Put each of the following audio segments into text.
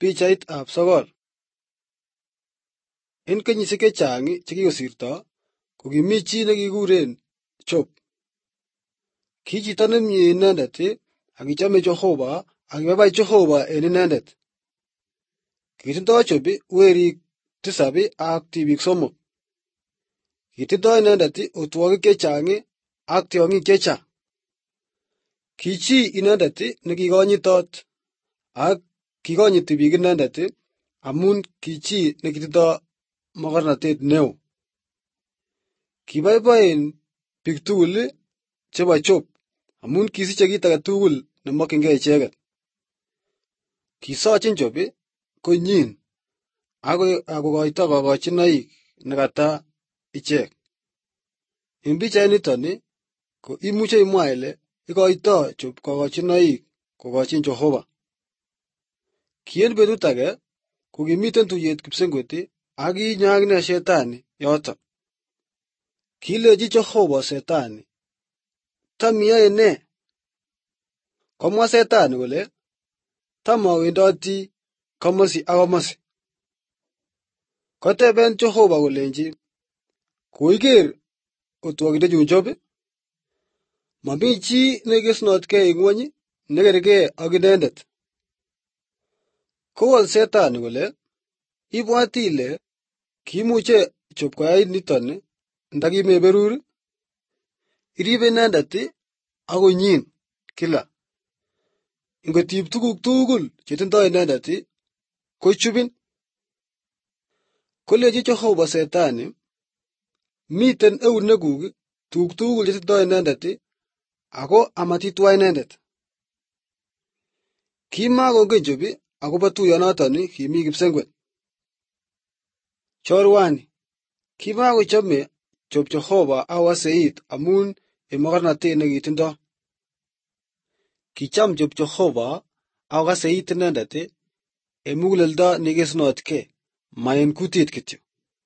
Pichait ab sogol. En kenyisiek chechang chekikosirto, kokimi chi nekikuren Job. Ki chito nemie inendet ak kichome Jehova ak kibai Jehova en inendet. Kitindoi Job werik 7 ak tibik 3. Kitindoi inendet otwogik chechang ak tiong'ik chechang. Ki chi inendet nekikonyitot ak kikonyiti biik inendet amun ki chi nekitindoi mogornotet neo. Kiboiboen biik tugul chebo Job amun kisiche kit age tugul nemokyingei icheget. Kisochin Job konyin ak kokoito kokochinoik nekata ichek. En pichainiton ko imuche imwa ile ikoito Job kokochinoik kokochin Jehova. Ki en betut age ko kimiten tuyet kipsengwet ak kinyo akine Shetani yoton. Kilenji Jehova Shetani, tam iyoe nee? Komwa Shetani kole, tam awendoti komosi ak komosi. Koteben Jehova kolenji, koiker otwogindenyun Job? Momi chi nekesnotkei en ng'wony nekergei ak inendet. Kowol Shetani kole, ibwati ile kimuche Job koyai niton ndakimeberur? Iribe inendet ak konyin kila. Ingotib tuguk tugul chetindoi inendet kochubin. Kolenji Jehova Shetani, miten euneguk tuguk tugul chetindoi inendet ako amatitwaa inendet. Kimakongen Job akobo tuyonoton kimi kipsengwet. Chorwani, kimakochome Job Jehova ak kowose it amun en mogornotet nekitindoi. Kicham Job Jehova ak kokase it inendet en muguleldo nekesnotkei, ma en kutit kityo.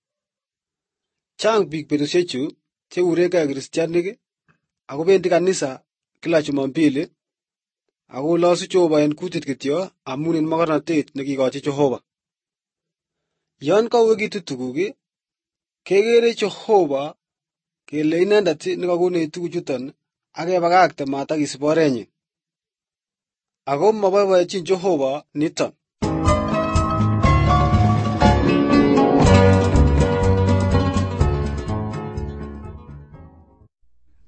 Chang biik betusiechu chekurengei kristianik ako bendi kanisa kila Jumapili ako losu Jehova en kutit kityo amun en mogornotet nekikochi Jehova. Yon kauekitu tuguk kekere Jehova kele inendet nekakonech tuguchuton ak kebakakte matakisib orenyin. Ako maboiboenjin Jehova niton.